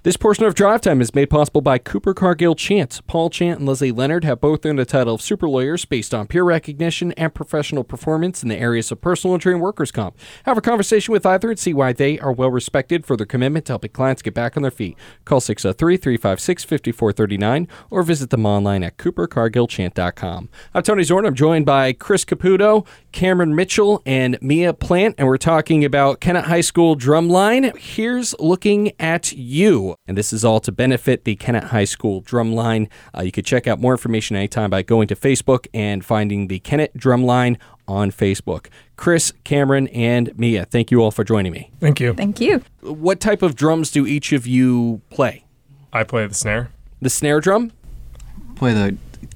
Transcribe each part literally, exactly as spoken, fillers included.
This portion of Drive Time is made possible by Cooper Cargill Chant. Paul Chant and Leslie Leonard have both earned the title of super lawyers based on peer recognition and professional performance in the areas of personal injury and workers' comp. Have a conversation with either and see why they are well respected for their commitment to helping clients get back on their feet. Call six oh three, three five six, five four three nine or visit them online at cooper cargill chant dot com. I'm Tony Zorn. I'm joined by Chris Caputo, Cameron Mitchell, and Mia Plant, and we're talking about Kennett High School Drumline. Here's looking at you. And this is all to benefit the Kennett High School Drumline. Uh, you could check out more information anytime by going to Facebook and finding the Kennett Drumline on Facebook. Chris, Cameron, and Mia, thank you all for joining me. Thank you. Thank you. What type of drums do each of you play? I play the snare. The snare drum? Play the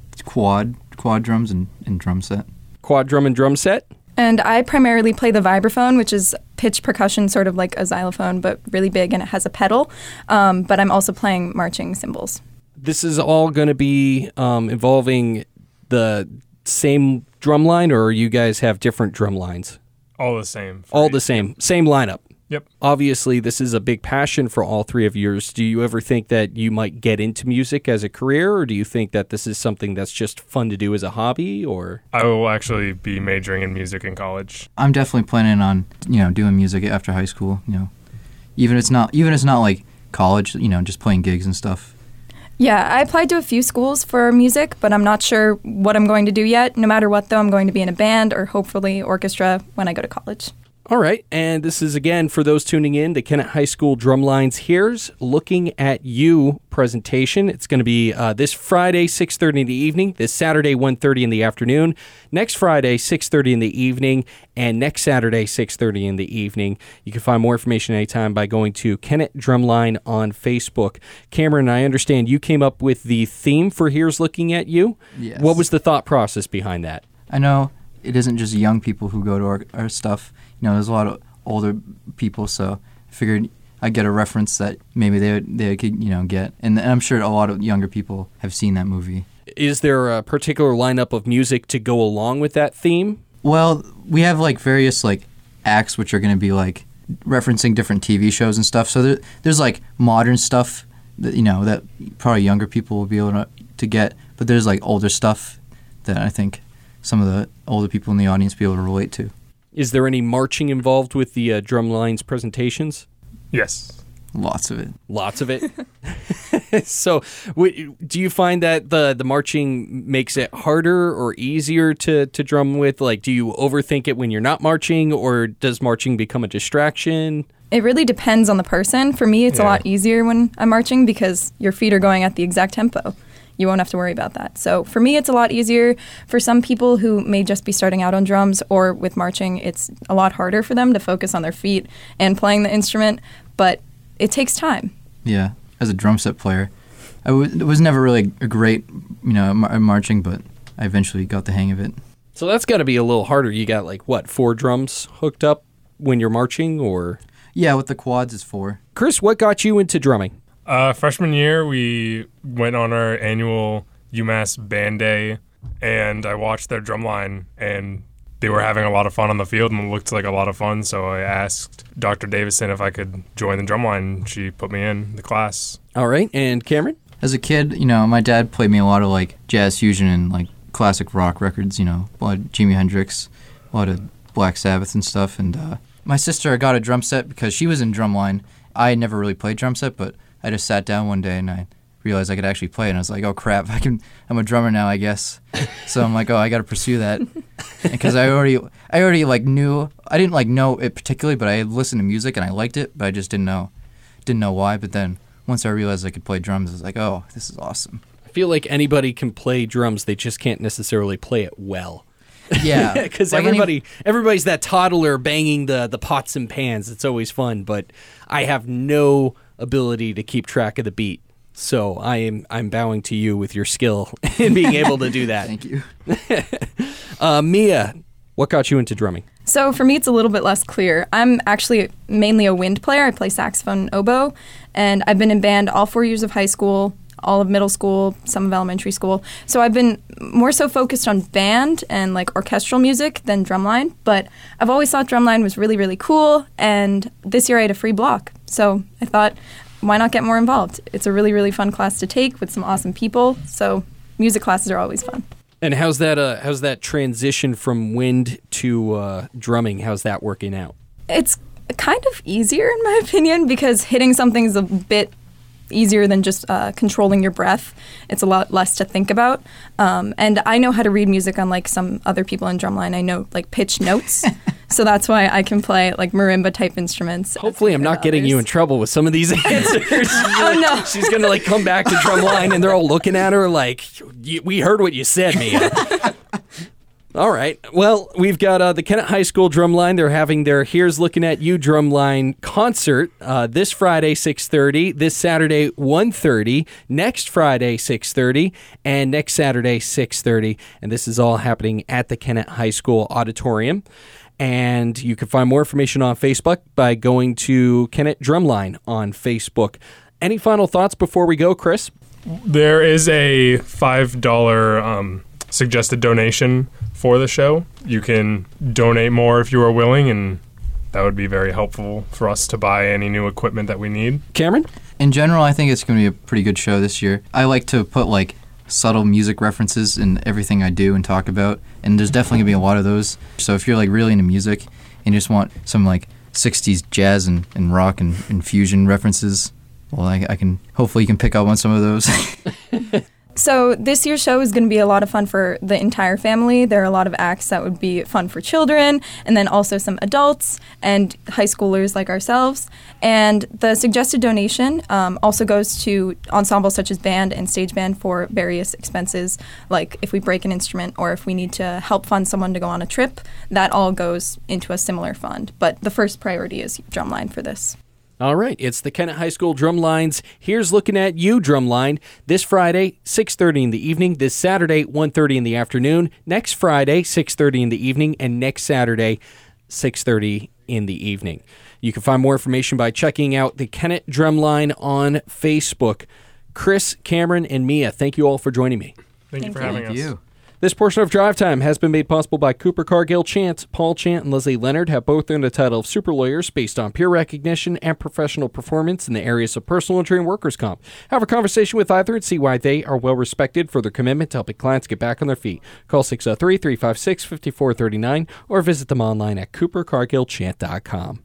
quad quad drums and, and drum set. Quad drum and drum set? And I primarily play the vibraphone, which is pitch percussion, sort of like a xylophone, but really big, and it has a pedal. Um, but I'm also playing marching cymbals. This is all going to be um, involving the same drum line, or you guys have different drum lines? All the same. All the same. Same lineup. Yep. Obviously, this is a big passion for all three of yours. Do you ever think that you might get into music as a career, or do you think that this is something that's just fun to do as a hobby? Or I will actually be majoring in music in college. I'm definitely planning on, you know, doing music after high school, you know. Even if it's not even if it's not like college, you know, just playing gigs and stuff. Yeah, I applied to a few schools for music, but I'm not sure what I'm going to do yet. No matter what, though, I'm going to be in a band or hopefully orchestra when I go to college. All right, and this is, again, for those tuning in, the Kennett High School Drumline's Here's Looking at You presentation. It's going to be uh, this Friday, six thirty in the evening, this Saturday, one thirty in the afternoon, next Friday, six thirty in the evening, and next Saturday, six thirty in the evening. You can find more information anytime by going to Kennett Drumline on Facebook. Cameron, I understand you came up with the theme for Here's Looking at You. Yes. What was the thought process behind that? I know it isn't just young people who go to our, our stuff. You know, there's a lot of older people, so I figured I'd get a reference that maybe they they could, you know, get. And, and I'm sure a lot of younger people have seen that movie. Is there a particular lineup of music to go along with that theme? Well, we have, like, various, like, acts which are going to be, like, referencing different T V shows and stuff. So there, there's, like, modern stuff that, you know, that probably younger people will be able to, to get. But there's, like, older stuff that I think some of the older people in the audience will be able to relate to. Is there any marching involved with the uh, Drumline's presentations? Yes. Lots of it. Lots of it? So w- do you find that the, the marching makes it harder or easier to, to drum with? Like, do you overthink it when you're not marching, or does marching become a distraction? It really depends on the person. For me, it's Yeah. a lot easier when I'm marching because your feet are going at the exact tempo. You won't have to worry about that. So for me, it's a lot easier. For some people who may just be starting out on drums or with marching, it's a lot harder for them to focus on their feet and playing the instrument, but it takes time. Yeah, as a drum set player, I w- was never really a great, you know, mar- marching, but I eventually got the hang of it. So that's got to be a little harder. You got, like, what, four drums hooked up when you're marching, or? Yeah, with the quads, it's four. Chris, what got you into drumming? Uh, freshman year, we went on our annual UMass band day, and I watched their drumline, and they were having a lot of fun on the field, and it looked like a lot of fun, so I asked Doctor Davison if I could join the drumline. She put me in the class. All right, and Cameron? As a kid, you know, my dad played me a lot of, like, jazz fusion and, like, classic rock records, you know, a lot of Jimi Hendrix, a lot of Black Sabbath and stuff, and uh, my sister got a drum set because she was in drumline. I had never really played drum set, but I just sat down one day and I realized I could actually play, and I was like, oh crap, I can I'm a drummer now, I guess. So I'm like, oh, I got to pursue that. Because I already I already like knew I didn't like know it particularly, but I had listened to music and I liked it, but I just didn't know didn't know why. But then once I realized I could play drums, I was like, oh, this is awesome. I feel like anybody can play drums, they just can't necessarily play it well. Yeah, because like everybody, any, everybody's that toddler banging the, the pots and pans. It's always fun, but I have no ability to keep track of the beat. So I am I'm bowing to you with your skill in being able to do that. Thank you. uh, Mia, what got you into drumming? So for me, it's a little bit less clear. I'm actually mainly a wind player. I play saxophone and oboe, and I've been in band all four years of high school, all of middle school, some of elementary school. So I've been more so focused on band and like orchestral music than drumline, but I've always thought drumline was really, really cool, and this year I had a free block. So I thought, why not get more involved? It's a really, really fun class to take with some awesome people. So music classes are always fun. And how's that? Uh, how's that transition from wind to uh, drumming? How's that working out? It's kind of easier in my opinion because hitting something is a bit easier than just uh, controlling your breath. It's a lot less to think about. Um, and I know how to read music unlike some other people in drumline. I know like pitch notes. So that's why I can play like marimba type instruments. Hopefully I'm not getting you in trouble with some of these answers. Oh no. She's going to like come back to drumline and they're all looking at her like, we heard what you said, Mia. All right. Well, we've got uh, the Kennett High School Drumline. They're having their Here's Looking at You Drumline concert uh, this Friday, six thirty, this Saturday, one thirty, next Friday, six thirty, and next Saturday, six thirty. And this is all happening at the Kennett High School Auditorium. And you can find more information on Facebook by going to Kennett Drumline on Facebook. Any final thoughts before we go, Chris? There is a five dollars um, suggested donation for the show. You can donate more if you are willing, and that would be very helpful for us to buy any new equipment that we need. Cameron? In general, I think it's going to be a pretty good show this year. I like to put like subtle music references in everything I do and talk about, and there's definitely going to be a lot of those. So if you're like really into music and you just want some like sixties jazz and, and rock and, and fusion references, well, I, I can hopefully you can pick up on some of those. So this year's show is going to be a lot of fun for the entire family. There are a lot of acts that would be fun for children, and then also some adults and high schoolers like ourselves. And the suggested donation um, also goes to ensembles such as band and stage band for various expenses, like if we break an instrument or if we need to help fund someone to go on a trip. That all goes into a similar fund. But the first priority is drumline for this. All right, it's the Kennett High School Drumlines. Here's Looking at You Drumline this Friday, six thirty in the evening, this Saturday, one thirty in the afternoon, next Friday, six thirty in the evening, and next Saturday, six thirty in the evening. You can find more information by checking out the Kennett Drumline on Facebook. Chris, Cameron, and Mia, thank you all for joining me. Thank, Thank you for you. having Thank us. you. This portion of Drive Time has been made possible by Cooper Cargill Chant. Paul Chant and Leslie Leonard have both earned the title of super lawyers based on peer recognition and professional performance in the areas of personal injury and workers' comp. Have a conversation with either and see why they are well respected for their commitment to helping clients get back on their feet. Call six oh three, three five six, five four three nine or visit them online at cooper cargill chant dot com.